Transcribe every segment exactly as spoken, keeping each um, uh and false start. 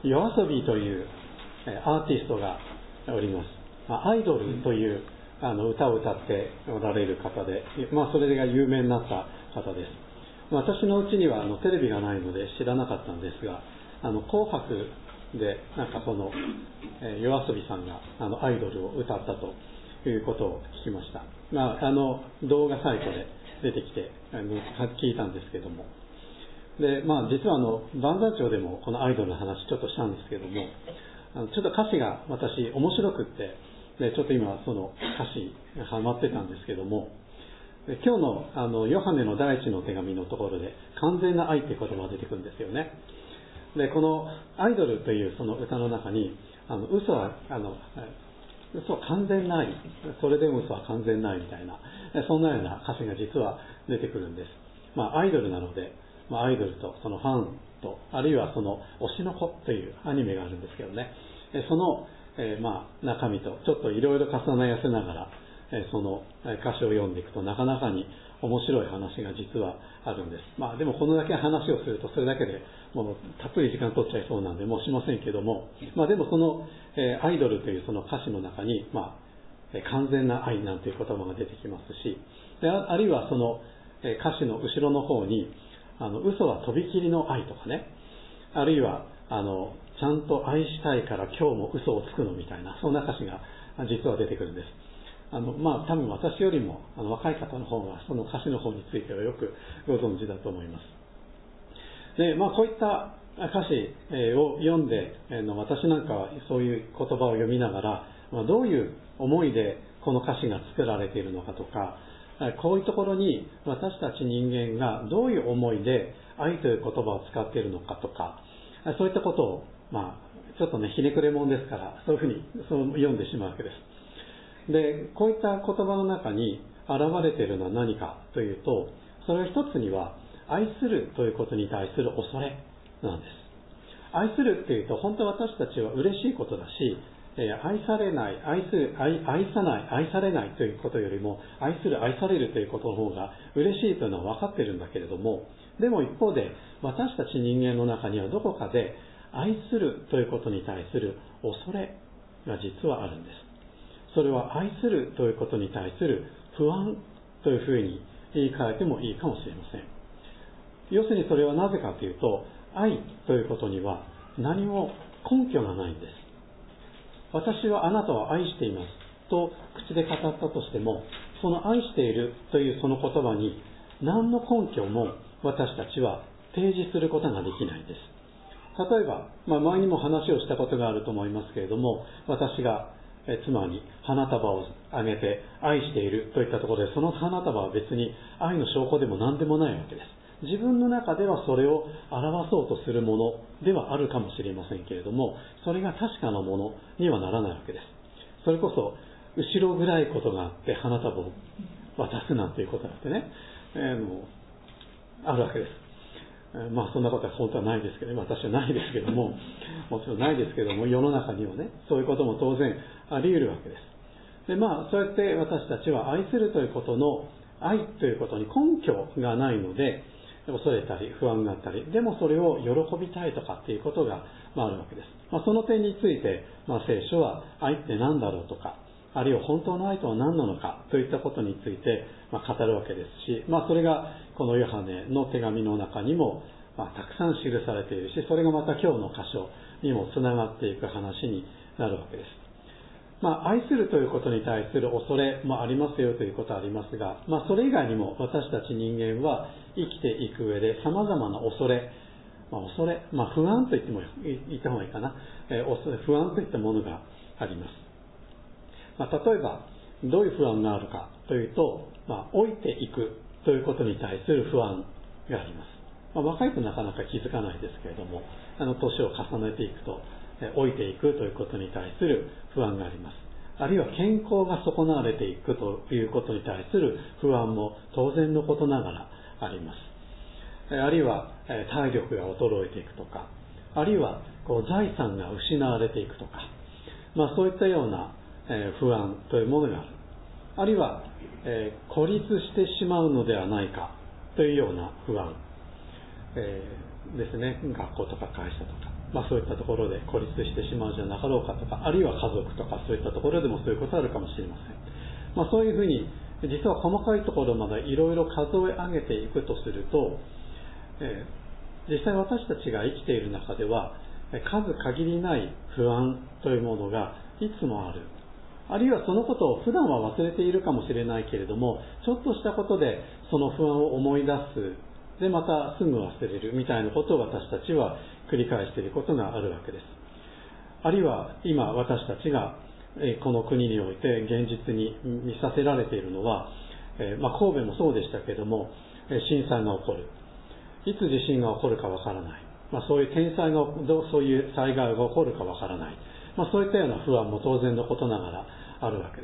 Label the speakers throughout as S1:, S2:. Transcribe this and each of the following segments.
S1: 夜遊びというアーティストがおります。アイドルというあの歌を歌っておられる方で、まあ、それが有名になった方です。私のうちにはあのテレビがないので知らなかったんですが、あの紅白でなんかその、えー、夜遊びさんがあのアイドルを歌ったということを聞きました。まあ、あの動画サイトで出てきてあの聞いたんですけども、で、まあ、実はあの万座町でもこのアイドルの話ちょっとしたんですけども、あのちょっと歌詞が私面白くってでちょっと今その歌詞がハマってたんですけども、で今日のあのヨハネの第一の手紙のところで完全な愛っていう言葉が出てくるんですよね。でこのアイドルというその歌の中にあの嘘はあの嘘は完全な愛、それでも嘘は完全な愛みたいな、そんなような歌詞が実は出てくるんです。まあアイドルなので、まあ、アイドルとそのファンと、あるいはその推しの子というアニメがあるんですけどね、その、えー、まあ中身とちょっといろいろ重ね合わせながら、えー、その歌詞を読んでいくとなかなかに面白い話が実はあるんです。まあでもこのだけ話をするとそれだけでもうたっぷり時間取っちゃいそうなんでもうしませんけども、まあでもその、えー、アイドルというその歌詞の中に、まあ、えー、完全な愛なんていう言葉が出てきますし、で あ, あるいはその、えー、歌詞の後ろの方にあの嘘はとびきりの愛とかね、あるいはあのちゃんと愛したいから今日も嘘をつくのみたいな、そんな歌詞が実は出てくるんです。あのまあ多分私よりもあの若い方の方がその歌詞の方についてはよくご存知だと思います。で、まあこういった歌詞を読んでの私なんかはそういう言葉を読みながら、まあ、どういう思いでこの歌詞が作られているのかとか、こういうところに私たち人間がどういう思いで愛という言葉を使っているのかとか、そういったことを、まあ、ちょっとね、ひねくれ者ですから、そういうふうにそう読んでしまうわけです。で、こういった言葉の中に現れているのは何かというと、それは一つには、愛するということに対する恐れなんです。愛するっていうと、本当私たちは嬉しいことだし、愛されない、愛する、愛、愛さない、愛されないということよりも、愛する、愛されるということの方が嬉しいというのは分かっているんだけれども、でも一方で、私たち人間の中にはどこかで、愛するということに対する恐れが実はあるんです。それは愛するということに対する不安というふうに言い換えてもいいかもしれません。要するにそれはなぜかというと、愛ということには何も根拠がないんです。私はあなたを愛していますと口で語ったとしても、その愛しているというその言葉に何の根拠も私たちは提示することができないんです。例えば、まあ、前にも話をしたことがあると思いますけれども、私が妻に花束をあげて愛しているといったところで、その花束は別に愛の証拠でも何でもないわけです。自分の中ではそれを表そうとするものではあるかもしれませんけれども、それが確かなものにはならないわけです。それこそ後ろ暗いことがあって花束を渡すなんていうことだってね、えー、のあるわけです。まあそんなことは本当はないですけど、私はないですけども、もちろんないですけども、世の中にはね、そういうことも当然あり得るわけです。で、まあそうやって私たちは愛するということの、愛ということに根拠がないので、恐れたり不安があったり、でもそれを喜びたいとかっていうことが、まあ、あるわけです。まあ、その点について、まあ、聖書は愛って何だろうとか、あるいは本当の愛とは何なのかといったことについて、まあ、語るわけですし、まあ、それがこのヨハネの手紙の中にも、まあ、たくさん記されているし、それがまた今日の箇所にもつながっていく話になるわけです。まあ、愛するということに対する恐れもありますよということはありますが、まあ、それ以外にも私たち人間は生きていく上で様々な恐れ、まあ、恐れ、まあ、不安と言っても言った方がいいかな、えー、恐れ、不安といったものがあります。まあ、例えば、どういう不安があるかというと、まあ、老いていくということに対する不安があります。まあ、若いとなかなか気づかないですけれども、あの、年を重ねていくと、老いていくということに対する不安があります。あるいは健康が損なわれていくということに対する不安も当然のことながらあります。あるいは体力が衰えていくとか、あるいはこう財産が失われていくとか、まあそういったような不安というものがある。あるいは孤立してしまうのではないかというような不安、えー、ですね。学校とか会社とか。 まあ、そういったところで孤立してしまうじゃなかろうかとか、あるいは家族とかそういったところでもそういうことあるかもしれません。まあ、そういうふうに実は細かいところまでいろいろ数え上げていくとすると、えー、実際私たちが生きている中では数限りない不安というものがいつもある。あるいはそのことを普段は忘れているかもしれないけれども、ちょっとしたことでその不安を思い出す。で、またすぐ忘れるみたいなことを私たちは繰り返していることがあるわけです。あるいは今私たちがこの国において現実に見させられているのは、まあ、神戸もそうでしたけれども、震災が起こる。いつ地震が起こるかわからない。まあ、そういう天災が、そういう災害が起こるかわからない。まあ、そういったような不安も当然のことながらあるわけです。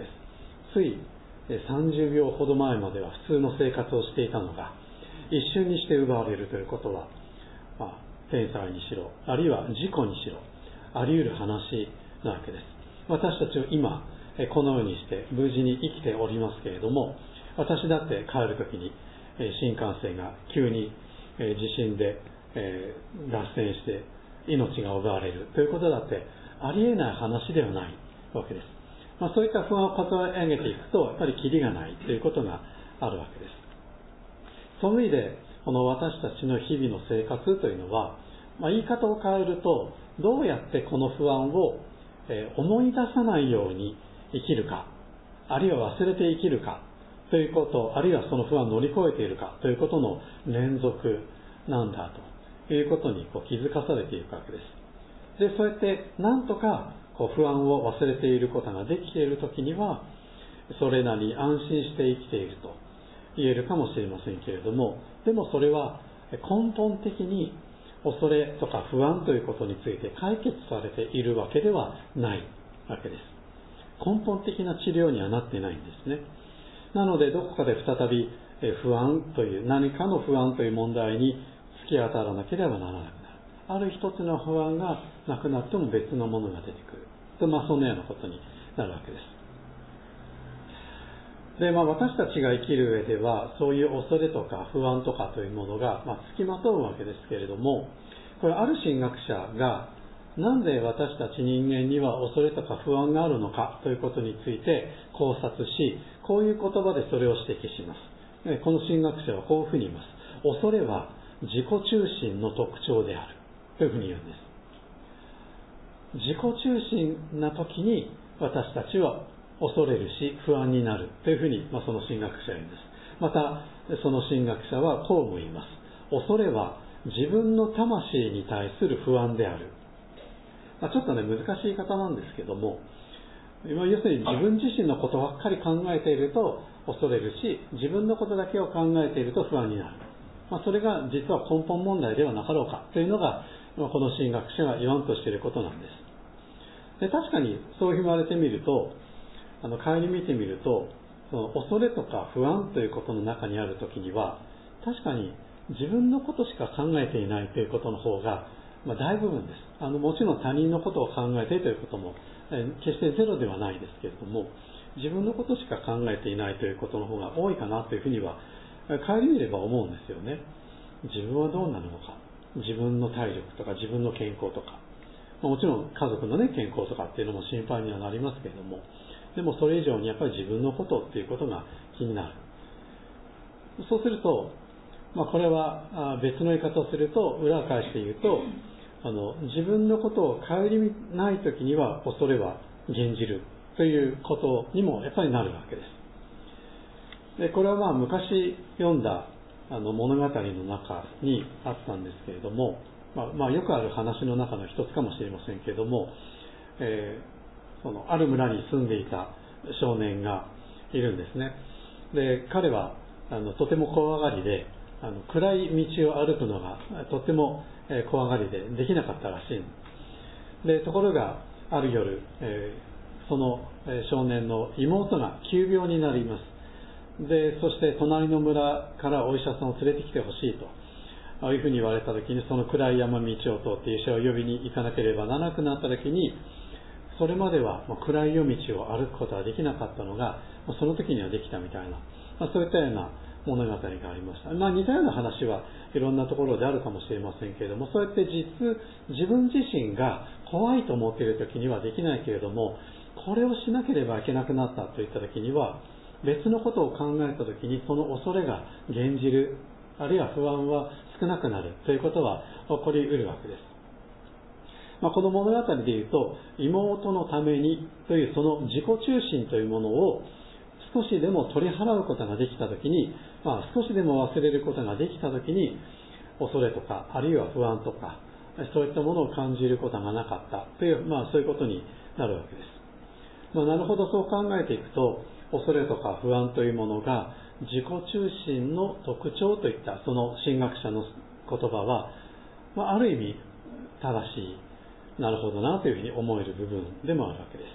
S1: ついさんじゅうびょうほど前までは普通の生活をしていたのが、一瞬にして奪われるということは、まあ、天災にしろ、あるいは事故にしろ、あり得る話なわけです。私たちは今、このようにして無事に生きておりますけれども、私だって帰るときに新幹線が急に地震で脱線して命が奪われるということだってありえない話ではないわけです。まあ、そういった不安を数え上げていくと、やっぱりキリがないということがあるわけです。その意味で、この私たちの日々の生活というのは、まあ、言い方を変えると、どうやってこの不安を思い出さないように生きるか、あるいは忘れて生きるかということ、あるいはその不安を乗り越えているかということの連続なんだということにこう気づかされていくわけです。で、そうやってなんとかこう不安を忘れていることができているときには、それなりに安心して生きていると言えるかもしれませんけれども、でもそれは根本的に恐れとか不安ということについて解決されているわけではないわけです。根本的な治療にはなってないんですね。なのでどこかで再び不安という何かの不安という問題に突き当たらなければならなくなる。ある一つの不安がなくなっても別のものが出てくると、まあ、そのようなことになるわけです。で、まあ、私たちが生きる上ではそういう恐れとか不安とかというものが、まあ、付きまとうわけですけれども、これある神学者がなんで私たち人間には恐れとか不安があるのかということについて考察し、こういう言葉でそれを指摘します。この神学者はこういうふうに言います。恐れは自己中心の特徴であるというふうに言うんです。自己中心な時に私たちは恐れるし不安になるというふうに、まあ、その神学者は言うんです。またその神学者はこうも言います。恐れは自分の魂に対する不安である。まあ、ちょっとね難しい言い方なんですけども、要するに自分自身のことばっかり考えていると恐れるし、自分のことだけを考えていると不安になる。まあ、それが実は根本問題ではなかろうかというのが、この神学者が言わんとしていることなんです。で、確かにそう言われてみると、あの顧みてみると、その恐れとか不安ということの中にあるときには、確かに自分のことしか考えていないということの方が、まあ、大部分です。あのもちろん他人のことを考えてということも、え決してゼロではないですけれども、自分のことしか考えていないということの方が多いかなというふうには顧みれば思うんですよね。自分はどうなるのか、自分の体力とか自分の健康とか、もちろん家族の、ね、健康とかっていうのも心配にはなりますけれども、でもそれ以上にやっぱり自分のことっていうことが気になる。そうすると、まあ、これは別の言い方をすると、裏を返して言うと、あの自分のことを顧みないときには恐れは減じるということにもやっぱりなるわけです。で、これはまあ昔読んだあの物語の中にあったんですけれども、まあ、まあよくある話の中の一つかもしれませんけれども、えー、そのある村に住んでいた少年がいるんですね。で、彼はあのとても怖がりで、あの暗い道を歩くのがとても怖がりでできなかったらしい。で、ところがある夜、えー、その少年の妹が急病になります。で、そして隣の村からお医者さんを連れてきてほしいというふうに言われたときに、その暗い山道を通って医者を呼びに行かなければならなくなったときに、それまでは暗い夜道を歩くことはできなかったのが、その時にはできたみたいな、そういったような物語がありました。まあ似たような話はいろんなところであるかもしれませんけれども、そうやって実自分自身が怖いと思っている時にはできないけれども、これをしなければいけなくなったといった時には、別のことを考えた時にその恐れが減じる、あるいは不安は少なくなるということは起こり得るわけです。まあ、この物語でいうと、妹のためにというその自己中心というものを少しでも取り払うことができたときに、まあ、少しでも忘れることができたときに、恐れとか、あるいは不安とか、そういったものを感じることがなかったという、まあ、そういうことになるわけです。まあ、なるほど、そう考えていくと、恐れとか不安というものが自己中心の特徴といったその神学者の言葉は、まあ、ある意味正しい、なるほどなというふうに思える部分でもあるわけです。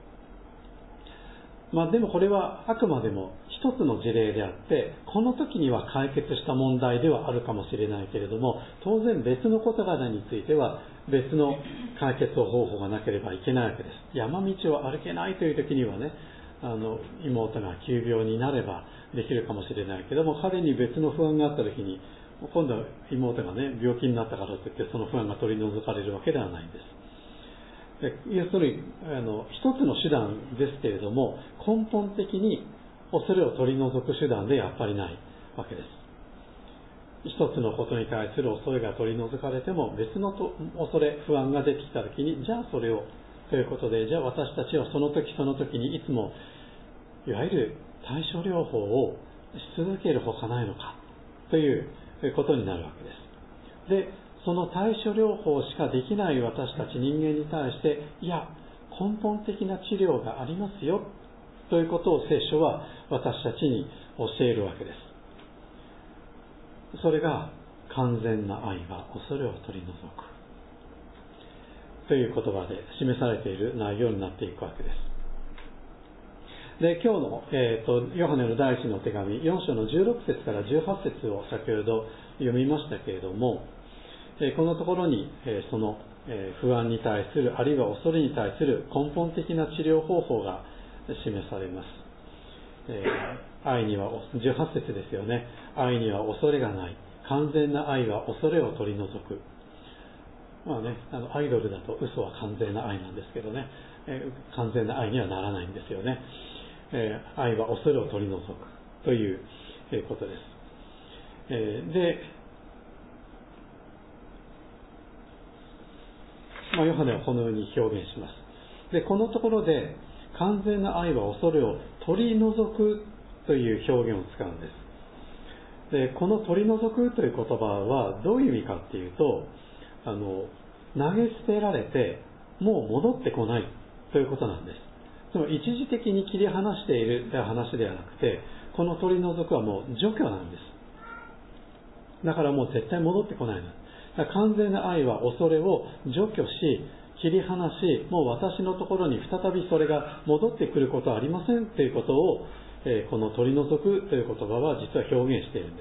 S1: まあでもこれはあくまでも一つの事例であって、この時には解決した問題ではあるかもしれないけれども、当然別の事柄については別の解決方法がなければいけないわけです。山道を歩けないという時にはね、あの妹が急病になればできるかもしれないけれども、彼に別の不安があった時に、今度は妹がね、病気になったからといってその不安が取り除かれるわけではないんです。要するにあの一つの手段ですけれども、根本的に恐れを取り除く手段でやっぱりないわけです。一つのことに対する恐れが取り除かれても、別のと恐れ不安が出てきたときに、じゃあそれをということで、じゃあ私たちはその時その時にいつもいわゆる対処療法をし続けるほかないのかということになるわけです。で、その対処療法しかできない私たち人間に対して、いや、根本的な治療がありますよということを聖書は私たちに教えるわけです。それが完全な愛は恐れを取り除くという言葉で示されている内容になっていくわけです。で、今日の、えーと、ヨハネの第一の手紙よん章のじゅうろく節からじゅうはち節を先ほど読みましたけれども、このところにその不安に対する、あるいは恐れに対する根本的な治療方法が示されます。愛には、じゅうはち節ですよね。愛には恐れがない。完全な愛は恐れを取り除く。まあね、あのアイドルだと嘘は完全な愛なんですけどね、完全な愛にはならないんですよね。愛は恐れを取り除くということです。で、まあ、ヨハネはこのように表現します。で、このところで完全な愛は恐れを取り除くという表現を使うんです。で、この取り除くという言葉はどういう意味かっていうと、あの投げ捨てられてもう戻ってこないということなんです。つまり一時的に切り離しているという話ではなくて、この取り除くはもう除去なんです。だからもう絶対戻ってこないの。完全な愛は恐れを除去し、切り離し、もう私のところに再びそれが戻ってくることはありませんということを、えー、この取り除くという言葉は実は表現しているんです。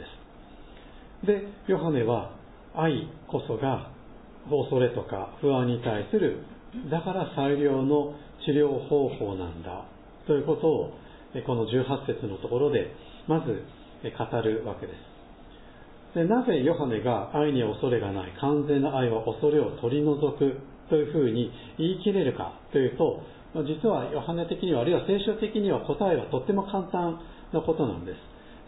S1: で、ヨハネは愛こそが恐れとか不安に対する、だから最良の治療方法なんだということを、このじゅうはち節のところでまず語るわけです。で、なぜヨハネが愛には恐れがない、完全な愛は恐れを取り除くというふうに言い切れるかというと、実はヨハネ的には、あるいは聖書的には答えはとっても簡単なことなんです。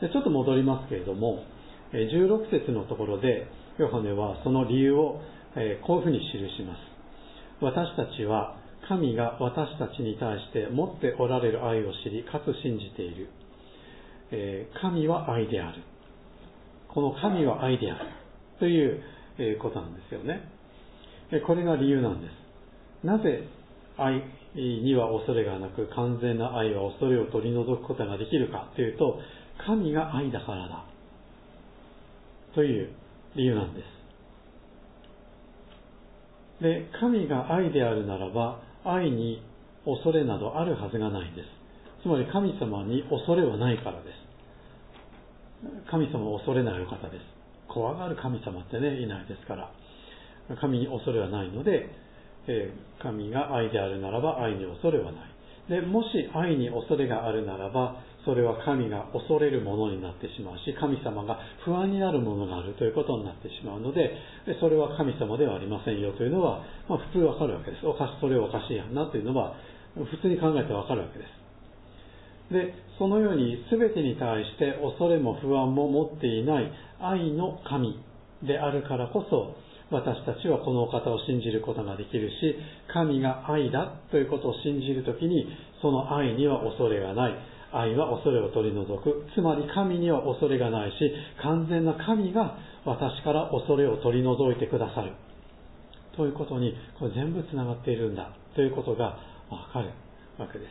S1: で、ちょっと戻りますけれども、じゅうろく節のところでヨハネはその理由をこういうふうに記します。私たちは神が私たちに対して持っておられる愛を知り、かつ信じている。神は愛である。この神は愛であるということなんですよね。これが理由なんです。なぜ愛には恐れがなく、完全な愛は恐れを取り除くことができるかというと、神が愛だからだという理由なんです。で、神が愛であるならば、愛に恐れなどあるはずがないんです。つまり神様に恐れはないからです。神様を恐れないお方です。怖がる神様ってね、いないですから。神に恐れはないので、えー、神が愛であるならば愛に恐れはない。で、もし愛に恐れがあるならば、 それは神が恐れるものになってしまうし、神様が不安になるものがあるということになってしまうので、それは神様ではありませんよというのは、まあ、普通わかるわけです。おかしそれはおかしいやんなというのは普通に考えてわかるわけです。で、そのように全てに対して恐れも不安も持っていない愛の神であるからこそ、私たちはこのお方を信じることができるし、神が愛だということを信じるときに、その愛には恐れがない。愛は恐れを取り除く。つまり神には恐れがないし、完全な神が私から恐れを取り除いてくださる。ということに、これ全部つながっているんだということがわかるわけです。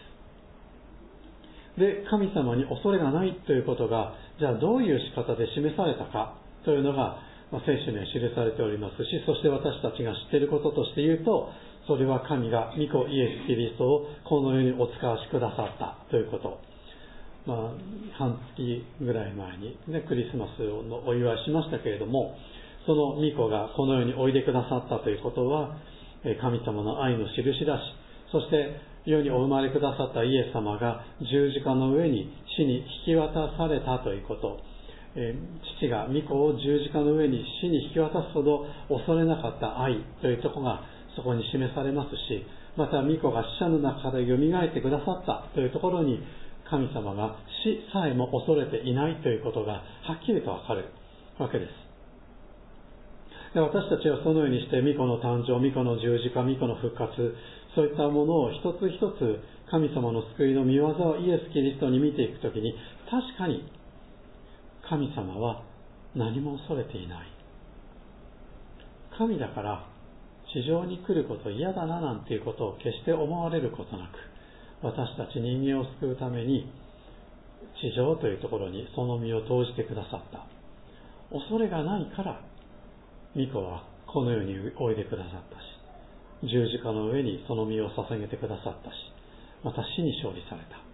S1: で、神様に恐れがないということが、じゃあどういう仕方で示されたかというのが、まあ、聖書には記されておりますし、そして私たちが知っていることとして言うと、それは神が御子イエス・キリストをこの世にお使わしくださったということ。まあ、半月ぐらい前に、ね、クリスマスのお祝いしましたけれども、その御子がこの世においでくださったということは、神様の愛の印だし、そして世にお生まれくださったイエス様が十字架の上に死に引き渡されたということ、父が御子を十字架の上に死に引き渡すほど恐れなかった愛というところがそこに示されますし、また御子が死者の中からよみがえってくださったというところに、神様が死さえも恐れていないということがはっきりとわかるわけです。で、私たちはそのようにして御子の誕生、御子の十字架、御子の復活、そういったものを一つ一つ神様の救いの御業をイエス・キリストに見ていくときに、確かに神様は何も恐れていない。神だから地上に来ること嫌だななんていうことを決して思われることなく、私たち人間を救うために地上というところにその身を投じてくださった。恐れがないから御子はこの世においでくださったし、十字架の上にその身を捧げてくださったし、また死に勝利された。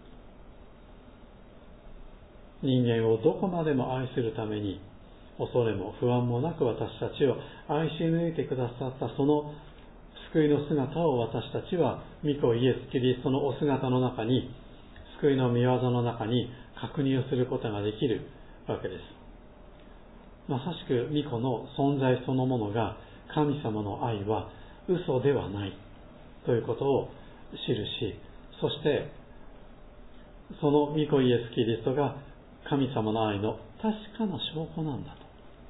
S1: 人間をどこまでも愛するために、恐れも不安もなく私たちを愛し抜いてくださったその救いの姿を私たちは御子イエス・キリストのお姿の中に、救いの御業の中に確認をすることができるわけです。まさしく御子の存在そのものが、神様の愛は嘘ではないということを知るし、そしてその御子イエス・キリストが神様の愛の確かな証拠なんだと。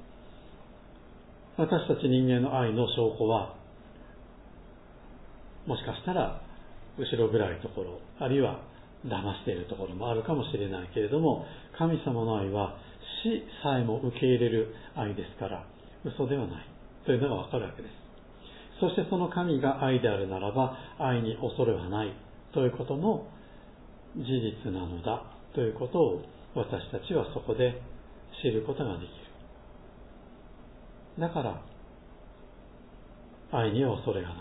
S1: 私たち人間の愛の証拠は、もしかしたら後ろ暗いところ、あるいは騙しているところもあるかもしれないけれども、神様の愛は死さえも受け入れる愛ですから、嘘ではないというのがわかるわけです。そしてその神が愛であるならば、愛に恐れはないということも事実なのだということを、私たちはそこで知ることができる。だから愛には恐れがない。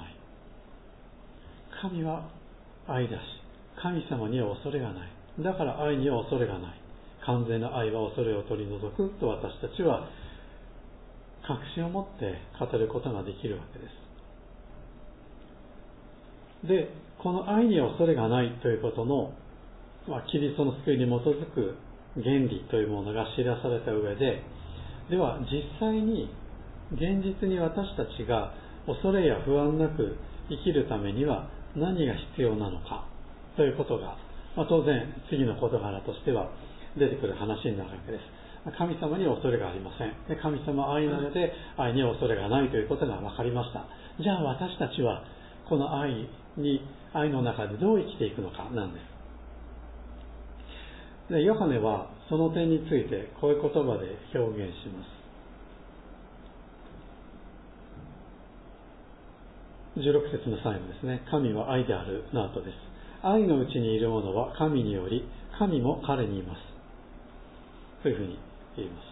S1: 神は愛だし、神様には恐れがない。だから愛には恐れがない。完全な愛は恐れを取り除くと私たちは確信を持って語ることができるわけです。で、この愛には恐れがないということの、まあ、キリストの救いに基づく原理というものが知らされた上で、では実際に現実に私たちが恐れや不安なく生きるためには何が必要なのかということが、まあ、当然次の事柄としては出てくる話になるわけです。神様には恐れがありません。で、神様は愛なので愛には恐れがないということが分かりました。じゃあ私たちはこの愛に愛の中でどう生きていくのかなんです。で、ヨハネはその点についてこういう言葉で表現します。じゅうろく節の最後ですね。神は愛であるの後です。愛のうちにいる者は神により、神も彼にいます。というふうに言います。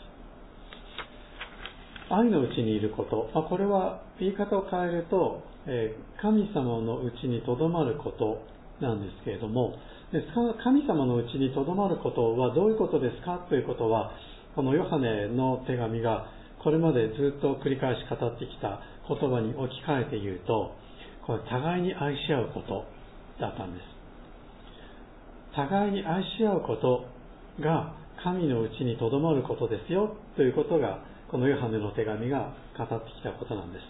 S1: 愛のうちにいること、まあ、これは言い方を変えると、えー、神様のうちにとどまることなんですけれども、で神様のうちにとどまることはどういうことですかということは、このヨハネの手紙がこれまでずっと繰り返し語ってきた言葉に置き換えて言うと、これ互いに愛し合うことだったんです。互いに愛し合うことが神のうちにとどまることですよということが、このヨハネの手紙が語ってきたことなんです。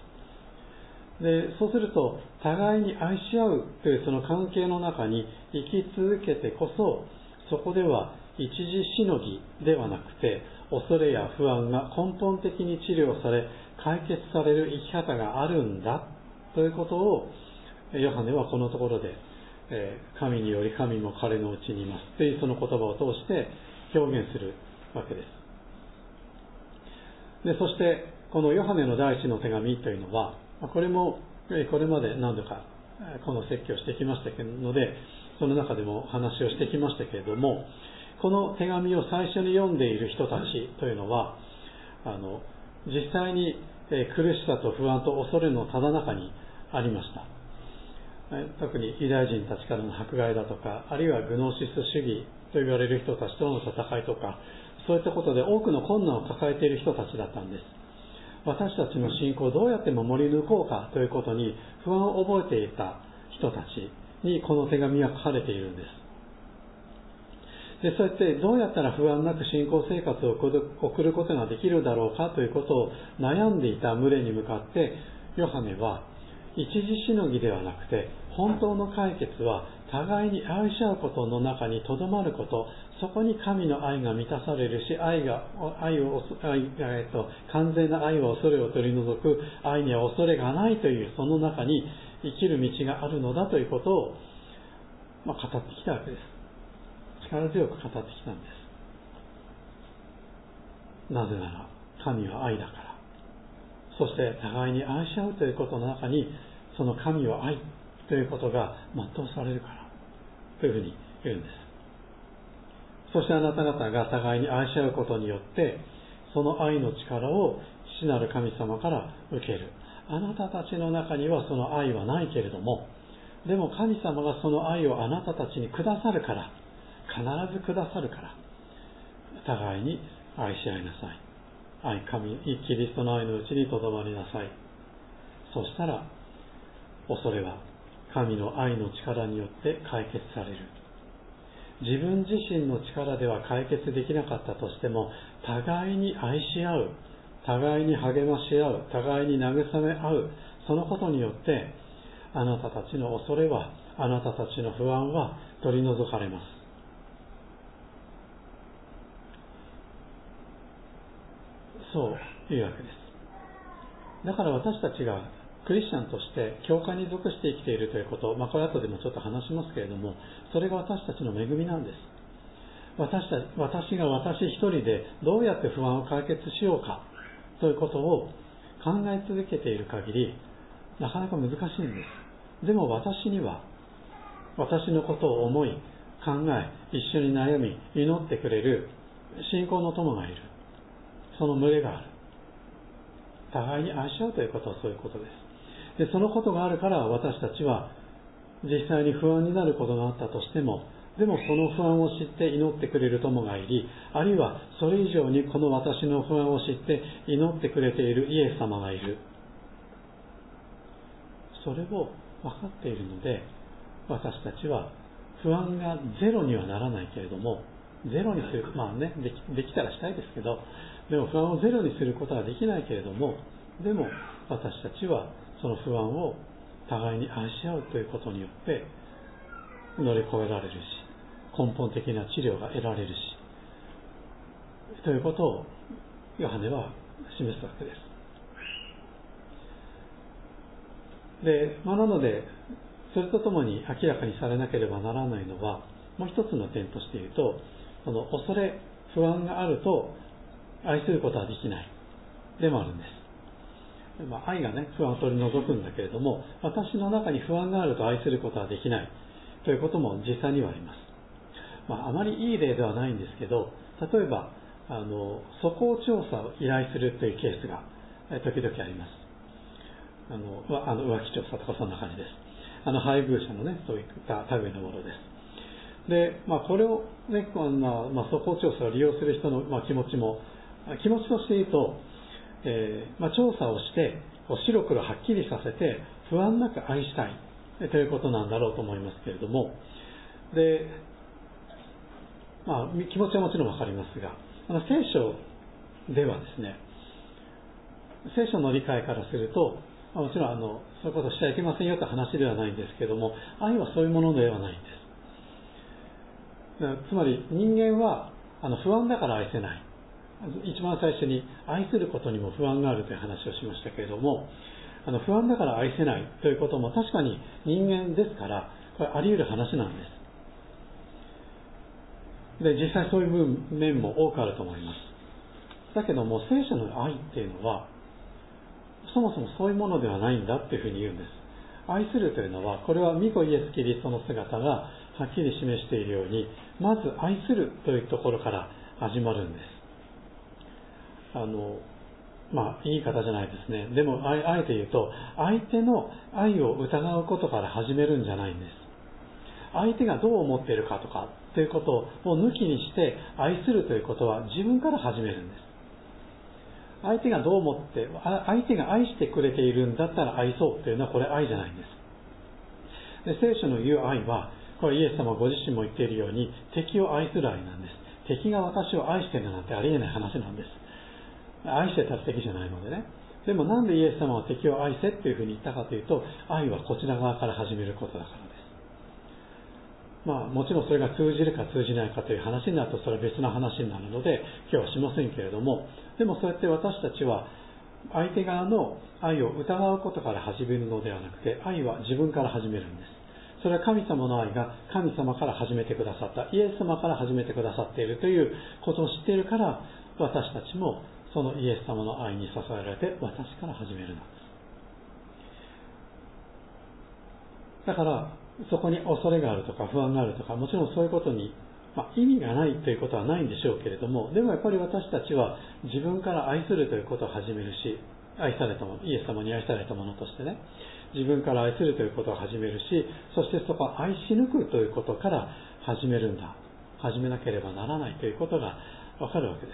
S1: で、そうすると互いに愛し合うというその関係の中に生き続けてこそ、そこでは一時しのぎではなくて、恐れや不安が根本的に治療され解決される生き方があるんだということを、ヨハネはこのところで、えー、神により神も彼のうちにいますというその言葉を通して表現するわけです。で、そしてこのヨハネの第一の手紙というのは、これもこれまで何度かこの説教してきましたけどので、その中でも話をしてきましたけれども、この手紙を最初に読んでいる人たちというのは、あの実際に苦しさと不安と恐れのただ中にありました。特にユダヤ人たちからの迫害だとか、あるいはグノーシス主義と言われる人たちとの戦いとか、そういったことで多くの困難を抱えている人たちだったんです。私たちの信仰をどうやって守り抜こうかということに不安を覚えていた人たちにこの手紙は書かれているんです。で、そうやってどうやったら不安なく信仰生活を送ることができるだろうかということを悩んでいた群れに向かって、ヨハネは一時しのぎではなくて、本当の解決は互いに愛し合うことの中にとどまること、そこに神の愛が満たされるし、愛が愛を愛、えっと、完全な愛は恐れを取り除く、愛には恐れがないという、その中に生きる道があるのだということを、まあ、語ってきたわけです。力強く語ってきたんです。なぜなら神は愛だから。そして互いに愛し合うということの中に、その神は愛ということが全うされるからというふうに言うんです。そしてあなた方が互いに愛し合うことによって、その愛の力を父なる神様から受ける。あなたたちの中にはその愛はないけれども、でも神様がその愛をあなたたちにくださるから、必ずくださるから、互いに愛し合いなさい。愛、神、キリストの愛のうちにとどまりなさい。そしたら、恐れは神の愛の力によって解決される。自分自身の力では解決できなかったとしても、互いに愛し合う、互いに励まし合う、互いに慰め合う、そのことによって、あなたたちの恐れは、あなたたちの不安は取り除かれます。そういうわけです。だから私たちがクリスチャンとして教会に属して生きているということ、まあ、これ後でもちょっと話しますけれども、それが私たちの恵みなんです。私た私が私一人でどうやって不安を解決しようかということを考え続けている限り、なかなか難しいんです。でも私には、私のことを思い、考え、一緒に悩み、祈ってくれる信仰の友がいる。その群れがある。互いに愛し合うということはそういうことです。で、そのことがあるから私たちは実際に不安になることがあったとしても、でもその不安を知って祈ってくれる友がいり、あるいはそれ以上にこの私の不安を知って祈ってくれているイエス様がいる。それを分かっているので、私たちは不安がゼロにはならないけれども、ゼロにする、まあね、でき、できたらしたいですけど、でも不安をゼロにすることはできないけれども、でも私たちはその不安を互いに愛し合うということによって乗り越えられるし、根本的な治療が得られるし、ということをヨハネは示すわけです。で、まあ、なので、それとともに明らかにされなければならないのは、もう一つの点として言うと、その恐れ、不安があると愛することはできないでもあるんです。まあ、愛がね、不安を取り除くんだけれども、私の中に不安があると愛することはできないということも実際にはあります。まあ、あまりいい例ではないんですけど、例えばあの素行調査を依頼するというケースが時々あります。あのあの浮気調査とかそんな感じです。あの配偶者のね、そういった類のものです。で、まあ、これを、ね、まあまあ、素行調査を利用する人の、まあ、気持ちも気持ちとして言うと、えーまあ、調査をして白黒はっきりさせて不安なく愛したいということなんだろうと思いますけれども、でまあ、気持ちはもちろんわかりますが、あの聖書ではですね、聖書の理解からすると、もちろんあのそういうことをしちゃいけませんよという話ではないんですけども、愛はそういうものではないんです。つまり人間はあの不安だから愛せない。一番最初に愛することにも不安があるという話をしましたけれども、あの不安だから愛せないということも確かに人間ですから、これあり得る話なんです。で、実際そういう面も多くあると思います。だけども聖書の愛っていうのはそもそもそういうものではないんだっていうふうに言うんです。愛するというのは、これは御子イエス・キリストの姿がはっきり示しているように、まず愛するというところから始まるんです。あのまあいい方じゃないですね。でもあえて言うと、相手の愛を疑うことから始めるんじゃないんです。相手がどう思っているかとかということを抜きにして愛するということは自分から始めるんです。相手がどう思って、相手が愛してくれているんだったら愛そうというのはこれ愛じゃないんです。で、聖書の言う愛は、これイエス様ご自身も言っているように敵を愛する愛なんです。敵が私を愛しているなんてありえない話なんです。愛してたら敵じゃないのでね。でもなんでイエス様は敵を愛せっていうふうに言ったかというと、愛はこちら側から始めることだからです。まあもちろんそれが通じるか通じないかという話になるとそれは別の話になるので今日はしませんけれども、でもそうやって私たちは相手側の愛を疑うことから始めるのではなくて、愛は自分から始めるんです。それは神様の愛が神様から始めてくださった、イエス様から始めてくださっているということを知っているから、私たちもそのイエス様の愛に支えられて私から始めるのです。だからそこに恐れがあるとか不安があるとか、もちろんそういうことに、まあ、意味がないということはないんでしょうけれども、でもやっぱり私たちは自分から愛するということを始めるし、愛されたもの、イエス様に愛されたものとしてね、自分から愛するということを始めるし、そしてそこは愛し抜くということから始めるんだ、始めなければならないということがわかるわけです。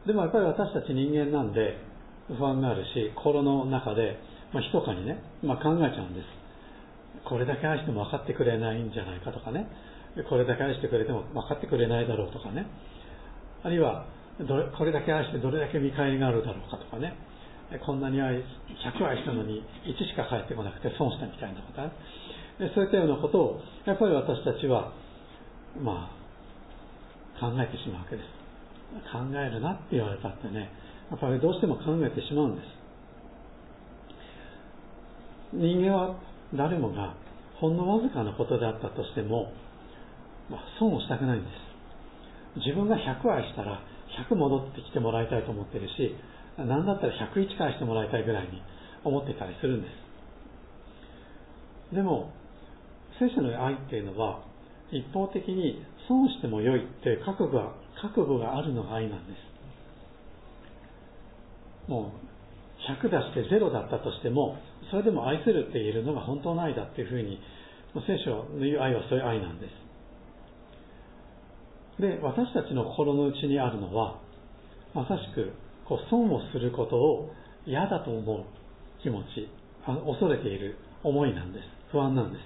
S1: でもやっぱり私たち人間なんで不安があるし、心の中で、まあ、密かにね、まあ、考えちゃうんです。これだけ愛しても分かってくれないんじゃないかとかね、これだけ愛してくれても分かってくれないだろうとかね、あるいはどれこれだけ愛してどれだけ見返りがあるだろうかとかね、こんなに愛ひゃく愛したのにいちしか返ってこなくて損したみたいなことね、そういったようなことをやっぱり私たちはまあ考えてしまうわけです。考えるなって言われたってね、やっぱりどうしても考えてしまうんです。人間は誰もがほんのわずかなことであったとしても、まあ、損をしたくないんです。自分がひゃく愛したらひゃく戻ってきてもらいたいと思っているし、何だったらひゃくいち返してもらいたいぐらいに思っていたりするんです。でも聖書の愛っていうのは一方的に損しても良いという覚悟が覚悟があるのが愛なんです。もうひゃく出してゼロだったとしても、それでも愛するって言えるのが本当の愛だっていうふうに、聖書の言う愛はそういう愛なんです。で、私たちの心の内にあるのは、まさしくこう損をすることを嫌だと思う気持ち、恐れている思いなんです。不安なんです。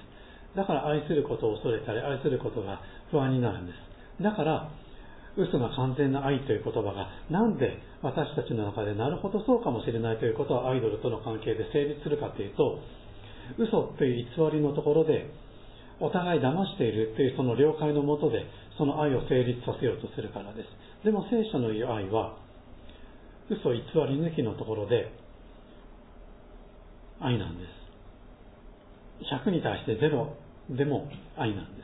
S1: だから愛することを恐れたり、愛することが不安になるんです。だから嘘が完全な愛という言葉がなんで私たちの中でなるほどそうかもしれないということはアイドルとの関係で成立するかというと、嘘という偽りのところでお互い騙しているというその了解のもとでその愛を成立させようとするからです。でも聖書の言う愛は嘘偽り抜きのところで愛なんです。ひゃくに対してゼロでも愛なんです。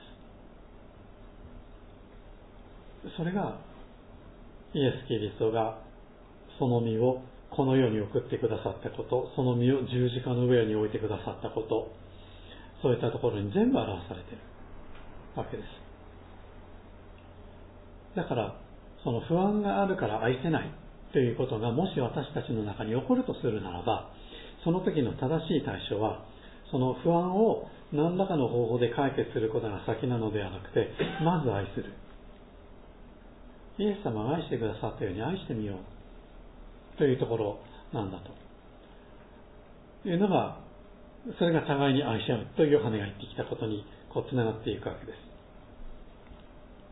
S1: それがイエス・キリストがその身をこの世に送ってくださったこと、その身を十字架の上に置いてくださったこと、そういったところに全部表されているわけです。だからその不安があるから愛せないということがもし私たちの中に起こるとするならば、その時の正しい対処はその不安を何らかの方法で解決することが先なのではなくて、まず愛する。イエス様が愛してくださったように愛してみようというところなんだというのが、それが互いに愛し合うというヨハネが言ってきたことにこうつながっていくわけです。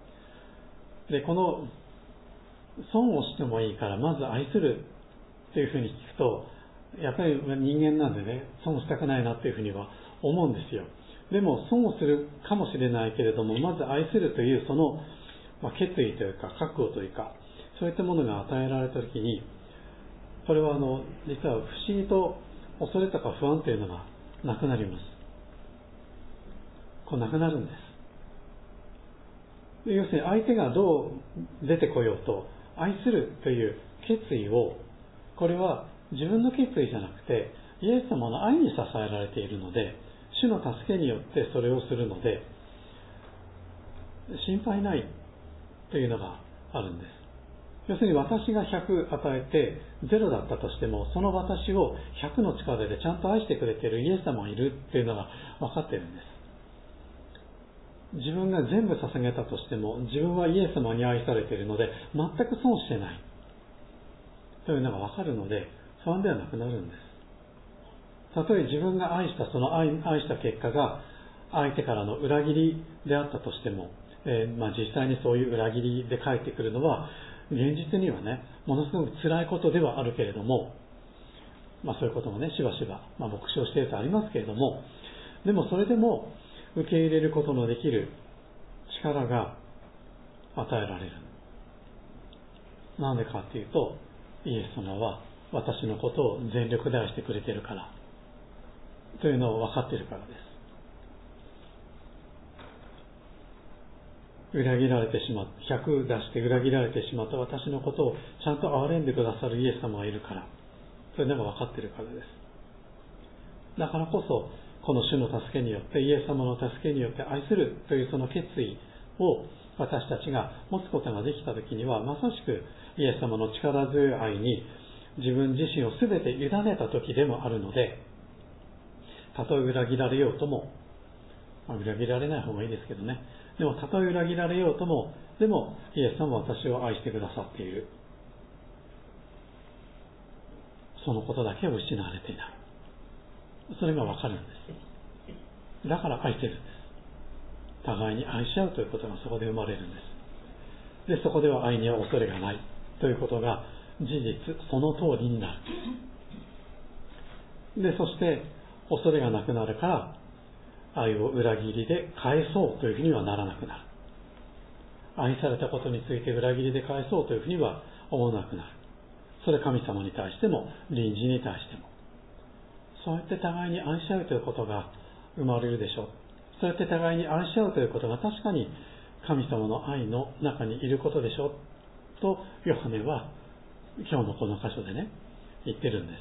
S1: で、この損をしてもいいからまず愛するっていうふうに聞くと、やっぱり人間なんでね、損したくないなっていうふうには思うんですよ。でも損をするかもしれないけれども、まず愛するというその、まあ、決意というか覚悟というか、そういったものが与えられたときに、これはあの実は不思議と恐れとか不安というのがなくなります。こうなくなるんです。要するに相手がどう出てこようと、愛するという決意を、これは自分の決意じゃなくてイエス様の愛に支えられているので、主の助けによってそれをするので心配ないというのがあるんです。要するに私がひゃく与えてゼロだったとしても、その私をひゃくの力でちゃんと愛してくれているイエス様がいるっていうのが分かっているんです。自分が全部捧げたとしても、自分はイエス様に愛されているので全く損してないというのが分かるので、不安ではなくなるんです。たとえ自分が愛したその 愛, 愛した結果が相手からの裏切りであったとしても、えーまあ、実際にそういう裏切りで返ってくるのは現実にはね、ものすごく辛いことではあるけれども、まあ、そういうこともねしばしば、まあ、牧師をしているとありますけれども、でもそれでも受け入れることのできる力が与えられる。なんでかっていうと、イエス様は私のことを全力で愛してくれているからというのを分かっているからです。裏切られてしまった、ひゃく出して裏切られてしまった私のことをちゃんと憐れんでくださるイエス様がいるから、それでも分かっているからです。だからこそこの主の助けによって、イエス様の助けによって愛するというその決意を私たちが持つことができたときには、まさしくイエス様の力強い愛に自分自身を全て委ねた時でもあるので、たとえ裏切られようとも、まあ、裏切られない方がいいですけどね、でもたとえ裏切られようとも、でもイエス様は私を愛してくださっている、そのことだけを失われていない、それがわかるんです。だから愛してるんです。互いに愛し合うということがそこで生まれるんです。で、そこでは愛には恐れがないということが事実その通りになる。で、そして恐れがなくなるから、愛を裏切りで返そうというふうにはならなくなる。愛されたことについて裏切りで返そうというふうには思わなくなる。それ神様に対しても隣人に対しても、そうやって互いに愛し合うということが生まれるでしょう。そうやって互いに愛し合うということが確かに神様の愛の中にいることでしょうと、ヨハネは今日のこの箇所でね言ってるんです。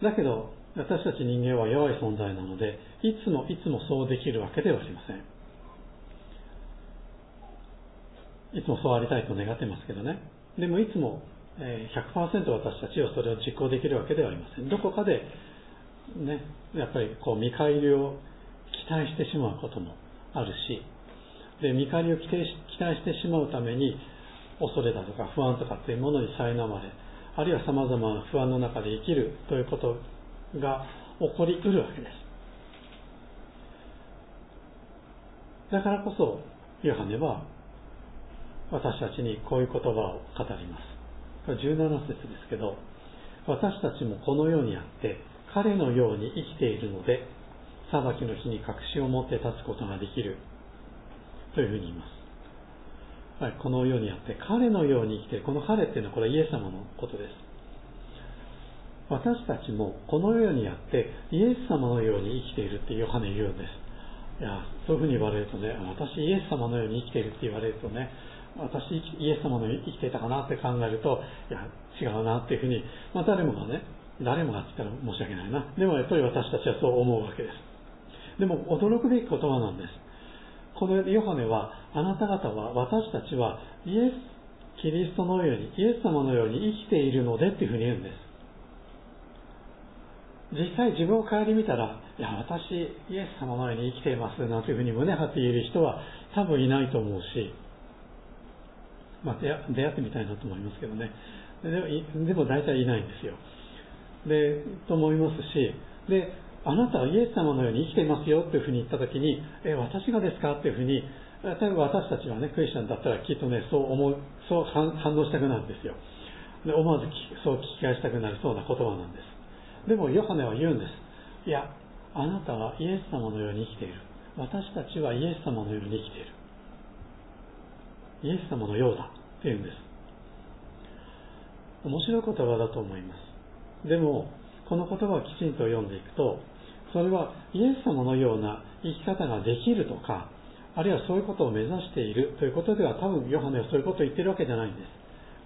S1: だけど私たち人間は弱い存在なので、いつもいつもそうできるわけではありません。いつもそうありたいと願ってますけどね。でもいつも ひゃくパーセント 私たちはそれを実行できるわけではありません。どこかでね、やっぱりこう見返りを期待してしまうこともあるし、で見返りを期待し、期待してしまうために恐れだとか不安とかっていうものに苛まれ、あるいは様々な不安の中で生きるということが起こりうるわけです。だからこそヨハネは私たちにこういう言葉を語ります。これじゅうなな節ですけど、私たちもこの世にあって彼のように生きているので、裁きの日に確信を持って立つことができるというふうに言います。はい、この世にあって彼のように生きている。この彼っていうのはこれはイエス様のことです。私たちもこの世にあってイエス様のように生きているってヨハネ言うんです。いや、そういうふうに言われるとね、私イエス様のように生きているって言われるとね、私イエス様のように生きていたかなって考えると、いや違うなっていうふうに、まあ、誰もがね誰もがって言ったら申し訳ないな、でもやっぱり私たちはそう思うわけです。でも驚くべき言葉なんです。このヨハネは、あなた方は、私たちはイエスキリストのように、イエス様のように生きているのでっていうふうに言うんです。実際自分を顧みたら、いや私イエス様のように生きていますなんていうふうに胸張って言える人は多分いないと思うし、まあ、出会ってみたいなと思いますけどね。でも、でも大体いないんですよ。で、と思いますし、で、あなたはイエス様のように生きていますよっていうふうに言ったときに、え、私がですかっていうふうに例えば私たちはね、クリスチャンだったらきっとね、そう思う、そう反応したくなるんですよ。で思わずそう聞き返したくなりそうな言葉なんです。でもヨハネは言うんです。いや、あなたはイエス様のように生きている。私たちはイエス様のように生きている。イエス様のようだって言うんです。面白い言葉だと思います。でもこの言葉をきちんと読んでいくと、それはイエス様のような生き方ができるとか、あるいはそういうことを目指しているということでは、多分ヨハネはそういうことを言ってるわけじゃないんです。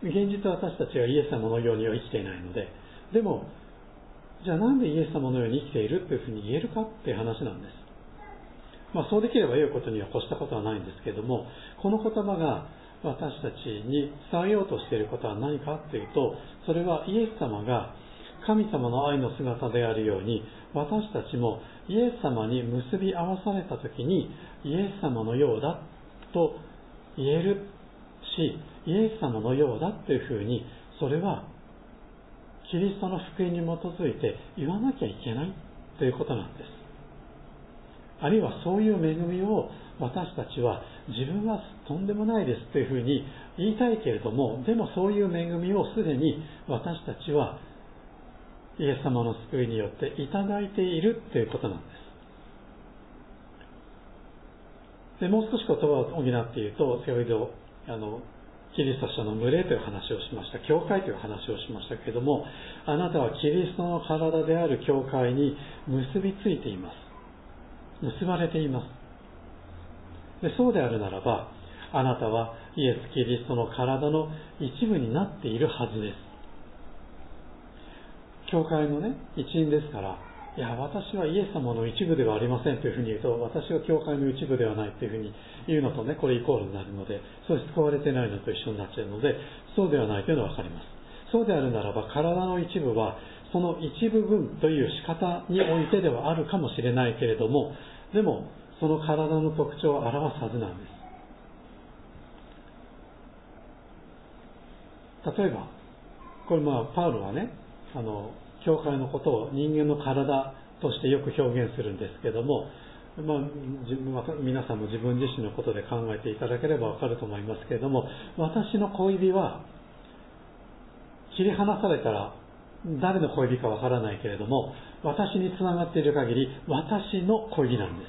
S1: 現実は私たちはイエス様のようには生きていないので、でもじゃあなんでイエス様のように生きているというふうに言えるかっていう話なんです。まあそうできれば良いことには越したことはないんですけれども、この言葉が私たちに伝えようとしていることは何かというと、それはイエス様が神様の愛の姿であるように、私たちもイエス様に結び合わされたときにイエス様のようだと言えるし、イエス様のようだというふうに、それはキリストの福音に基づいて言わなきゃいけないということなんです。あるいはそういう恵みを私たちは自分はとんでもないですというふうに言いたいけれども、でもそういう恵みをすでに私たちはイエス様の救いによっていただいているということなんです。でもう少し言葉を補って言うと、先ほどあのキリスト者の群れという話をしました。教会という話をしましたけれども、あなたはキリストの体である教会に結びついています。結ばれています。でそうであるならば、あなたはイエス・キリストの体の一部になっているはずです。教会のね、一員ですから、いや、私はイエス様の一部ではありませんというふうに言うと、私は教会の一部ではないというふうに言うのとね、これイコールになるので、そう救われてないのと一緒になっちゃうので、そうではないというのはわかります。そうであるならば、体の一部は、その一部分という仕方においてではあるかもしれないけれども、でも、その体の特徴を表すはずなんです。例えば、これまあ、パウロはね、あの、教会のことを人間の体としてよく表現するんですけども、まあ、自分は皆さんも自分自身のことで考えていただければわかると思いますけれども、私の小指は切り離されたら誰の小指かわからないけれども、私につながっている限り私の小指なんです。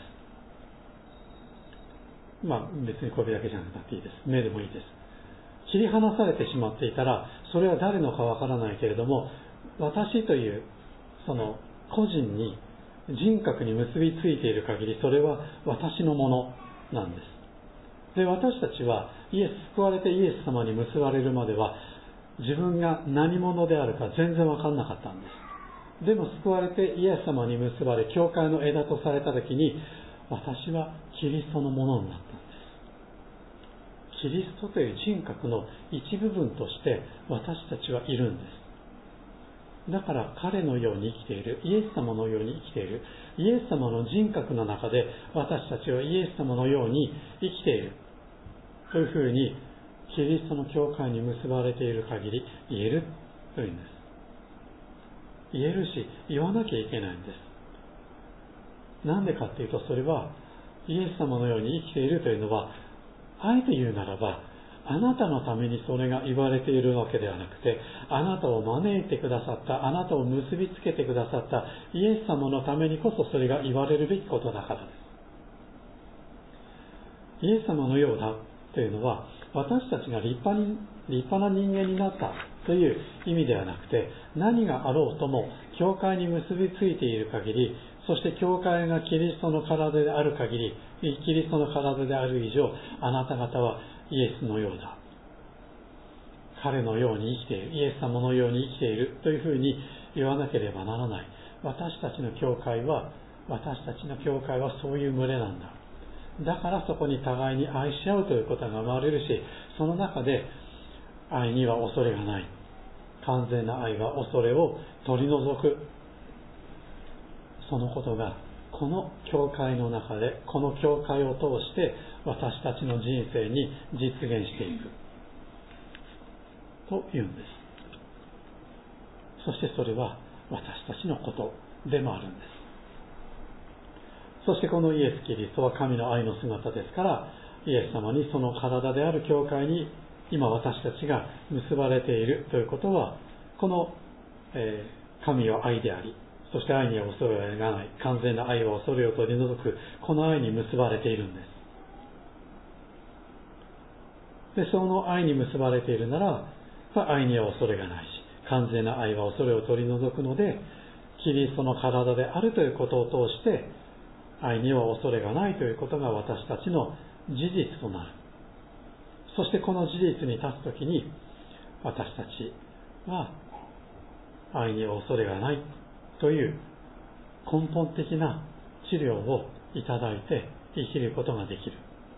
S1: まあ別に小指だけじゃなくていいです。目でもいいです。切り離されてしまっていたら、それは誰のかわからないけれども、私というその個人に人格に結びついている限り、それは私のものなんです。で、私たちはイエス救われてイエス様に結ばれるまでは自分が何者であるか全然分かんなかったんです。でも救われてイエス様に結ばれ、教会の枝とされた時に、私はキリストのものになったんです。キリストという人格の一部分として私たちはいるんです。だから彼のように生きている、イエス様のように生きている、イエス様の人格の中で私たちはイエス様のように生きているというふうに、キリストの教会に結ばれている限り言えるというんです。言えるし、言わなきゃいけないんです。なんでかっていうと、それはイエス様のように生きているというのは、あえて言うならば、あなたのためにそれが言われているわけではなくて、あなたを招いてくださった、あなたを結びつけてくださったイエス様のためにこそそれが言われるべきことだからです。イエス様のようだというのは、私たちが立派に、立派な人間になったという意味ではなくて、何があろうとも教会に結びついている限り、そして教会がキリストの体である限り、キリストの体である以上、あなた方はイエスのようだ、彼のように生きている、イエス様のように生きているというふうに言わなければならない。私たちの教会は私たちの教会はそういう群れなんだ。だからそこに互いに愛し合うということが生まれるし、その中で愛には恐れがない。完全な愛は恐れを取り除く。そのことがこの教会の中で、この教会を通して私たちの人生に実現していくというんです。そしてそれは私たちのことでもあるんです。そしてこのイエス・キリストは神の愛の姿ですから、 イエス様に、その体である教会に今私たちが結ばれているということは、この、えー、神は愛であり、そして愛には恐れがない、完全な愛は恐れを取り除く、この愛に結ばれているんです。で、その愛に結ばれているなら、愛には恐れがないし、完全な愛は恐れを取り除くので、キリストの体であるということを通して、愛には恐れがないということが私たちの事実となる。そしてこの事実に立つときに、私たちは愛には恐れがないという根本的な治療をいただいて生きることができる。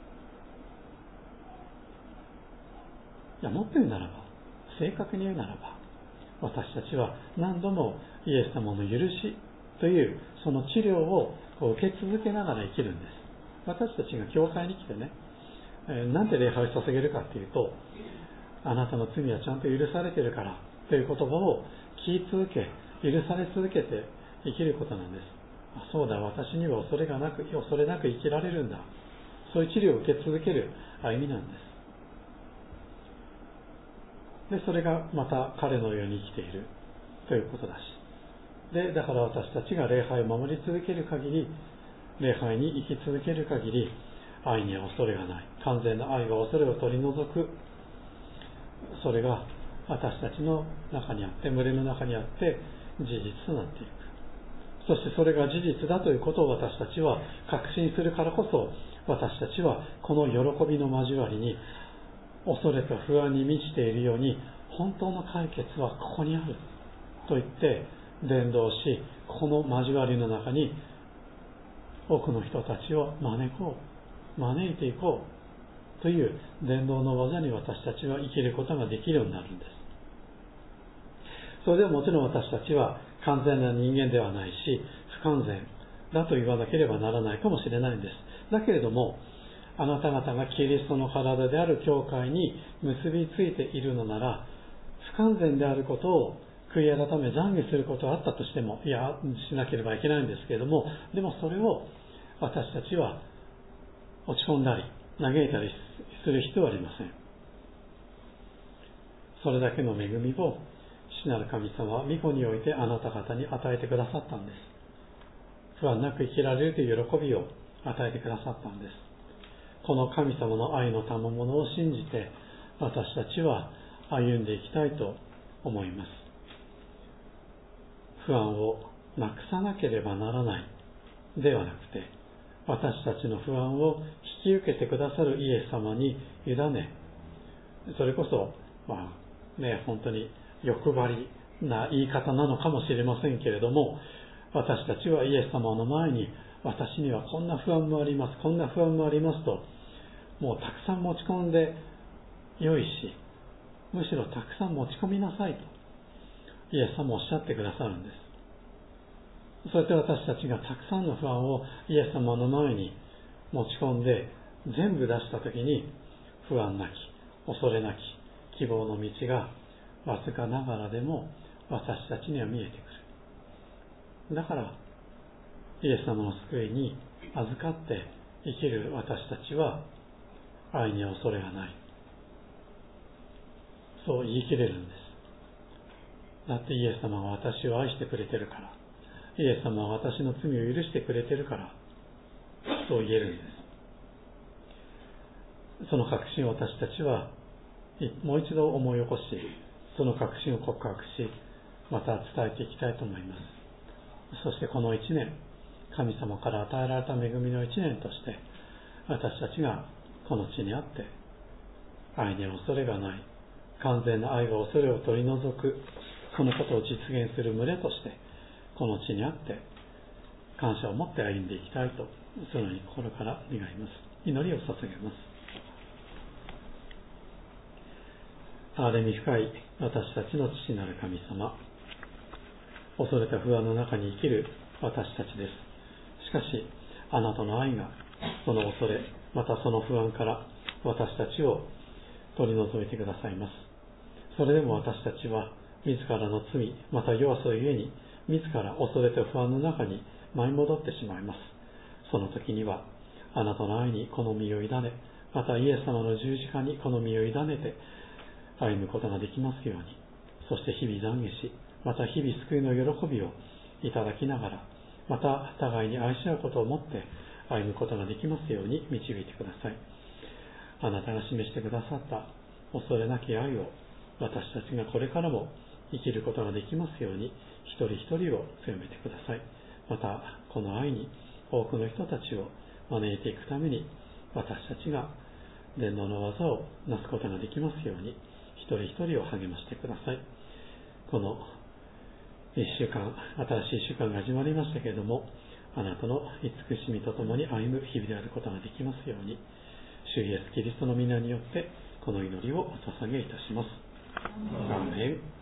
S1: いや、もっと言うならば、正確に言うならば、私たちは何度もイエス様の許しというその治療を受け続けながら生きるんです。私たちが教会に来てね、なんで礼拝を捧げるかっていうと、あなたの罪はちゃんと許されているからという言葉を聞き続け、許され続けて生きることなんです。あ、そうだ、私には恐れがなく、恐れなく生きられるんだ。そういう治療を受け続ける歩みなんです。で、それがまた彼のように生きているということだし。で、だから私たちが礼拝を守り続ける限り、礼拝に生き続ける限り、愛には恐れがない。完全な愛は恐れを取り除く。それが私たちの中にあって、群れの中にあって事実となっていく。そしてそれが事実だということを私たちは確信するからこそ、私たちはこの喜びの交わりに、恐れと不安に満ちているように、本当の解決はここにあると言って伝道し、この交わりの中に多くの人たちを招こう、招いていこうという伝道の技に私たちは生きることができるようになるんです。それでももちろん私たちは完全な人間ではないし、不完全だと言わなければならないかもしれないんです。だけれども、あなた方がキリストの体である教会に結びついているのなら、不完全であることを悔い改め懺悔することはあったとしても、いや、しなければいけないんですけれども、でもそれを私たちは落ち込んだり嘆いたりする必要はありません。それだけの恵みを父なる神様は御子においてあなた方に与えてくださったんです。不安なく生きられるという喜びを与えてくださったんです。この神様の愛の賜物を信じて私たちは歩んでいきたいと思います。不安をなくさなければならないではなくて、私たちの不安を引き受けてくださるイエス様に委ね、それこそ、まあね、本当に欲張りな言い方なのかもしれませんけれども、私たちはイエス様の前に、私にはこんな不安もあります、こんな不安もありますと、もうたくさん持ち込んでよいし、むしろたくさん持ち込みなさいとイエス様おっしゃってくださるんです。そうやって私たちがたくさんの不安をイエス様の前に持ち込んで全部出したときに、不安なき、恐れなき希望の道がわずかながらでも私たちには見えてくる。だからイエス様の救いに預かって生きる私たちは愛には恐れがない、そう言い切れるんです。だってイエス様が私を愛してくれてるから、イエス様は私の罪を許してくれてるから、そう言えるんです。その確信を私たちはもう一度思い起こし、その確信を告白し、また伝えていきたいと思います。そしてこの一年、神様から与えられた恵みの一年として、私たちがこの地にあって、愛には恐れがない、完全な愛が恐れを取り除く、そのことを実現する群れとして、この地にあって、感謝を持って歩んでいきたいと、そのように心から願います。祈りを捧げます。憐れみ深い私たちの父なる神様、恐れた不安の中に生きる私たちです。しかし、あなたの愛がその恐れ、またその不安から私たちを取り除いてくださいます。それでも私たちは自らの罪、また弱さゆえに自ら恐れと不安の中に舞い戻ってしまいます。その時にはあなたの愛にこの身を委ね、 またイエス様の十字架にこの身を委ねて歩むことができますように、そして日々懺悔し、また日々救いの喜びをいただきながら、また互いに愛し合うことをもって歩むことができますように導いてください。あなたが示してくださった恐れなき愛を私たちがこれからも生きることができますように、一人一人を強めてください。またこの愛に多くの人たちを招いていくために、私たちが伝道の技をなすことができますように、一人一人を励ましてください。この一週間、新しい一週間が始まりましたけれども、あなたの慈しみとともに歩む日々であることができますように、主イエスキリストの皆によってこの祈りをお捧げいたします。アーメン。